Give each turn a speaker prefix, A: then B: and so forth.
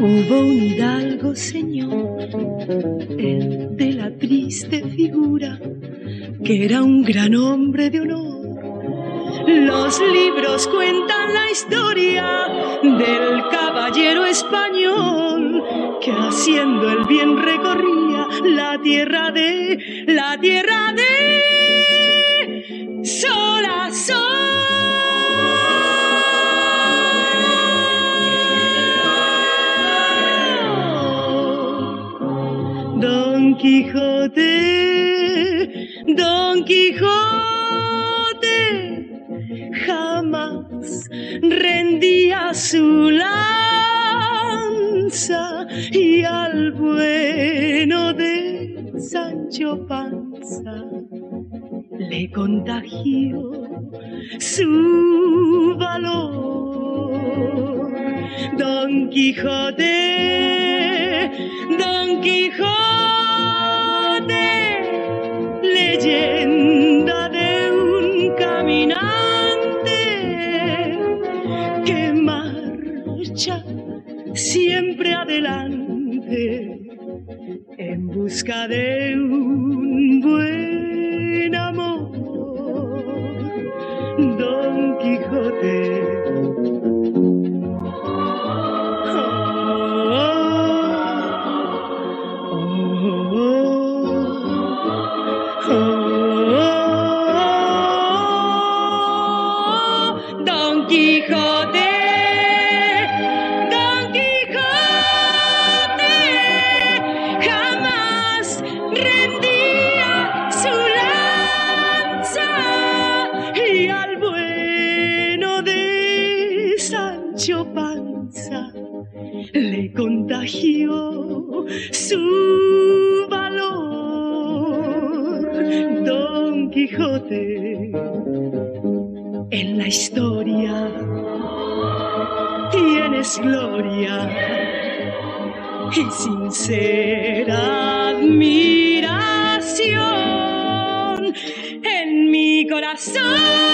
A: Hubo un hidalgo señor, el de la triste figura, que era un gran hombre de honor. Los libros cuentan la historia del caballero español que haciendo el bien recorría la tierra de sol a sol. Don Quijote jamás rendía su lanza y al bueno de Sancho Panza le contagió su valor. Don Quijote, leyenda de un caminante que marcha siempre adelante en busca de un buen amor. Don Quijote. Don Quijote, jamás rendía su lanza y al bueno de Sancho Panza le contagió su valor. Don Quijote en la historia tienes gloria y sincera admiración en mi corazón.